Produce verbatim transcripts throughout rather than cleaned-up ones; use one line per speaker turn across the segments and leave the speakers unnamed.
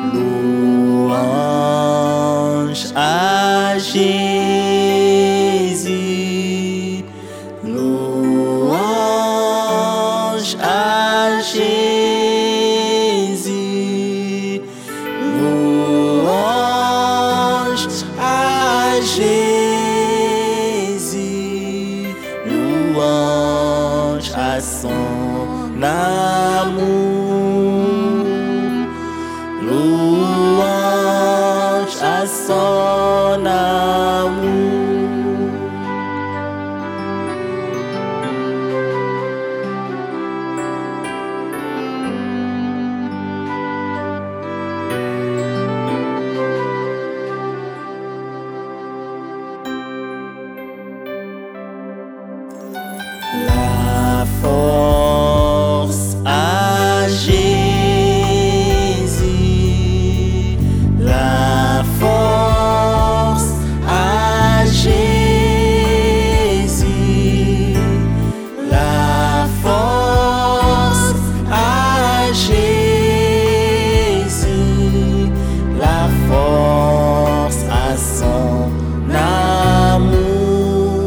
Louange à Jésus, louange à Jésus, louange à Jésus, louange à son amour, louange à son amour. La force à Jésus, la force à Jésus, la force à Jésus, la force à son amour,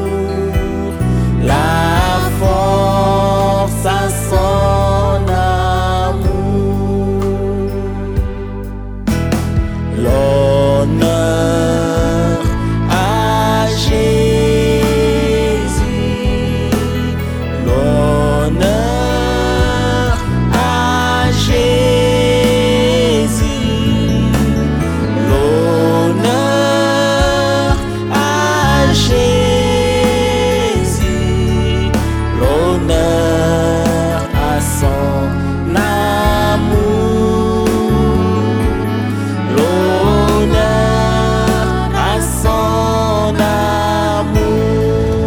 la force à son amour, l'honneur à Jésus, l'honneur à Jésus, l'honneur à Jésus, l'honneur à son amour, l'honneur à son amour,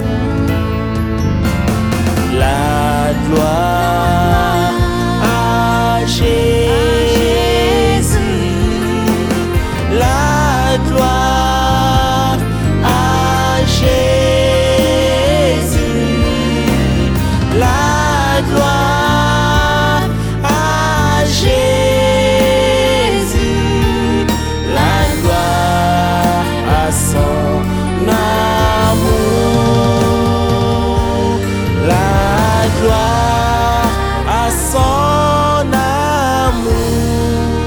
la gloire à Jésus, la gloire à Jésus, la gloire à Jésus, la gloire à son amour, la gloire à son amour.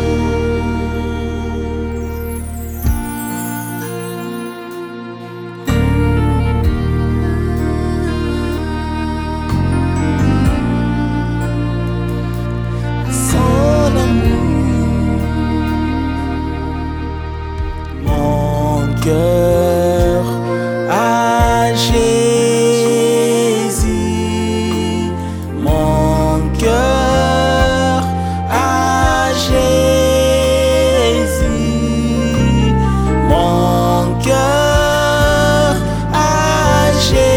Son amour, mon cœur à Jésus, mon cœur à Jésus, mon cœur à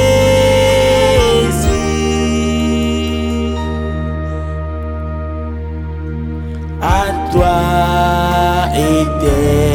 Jésus. À toi, éternel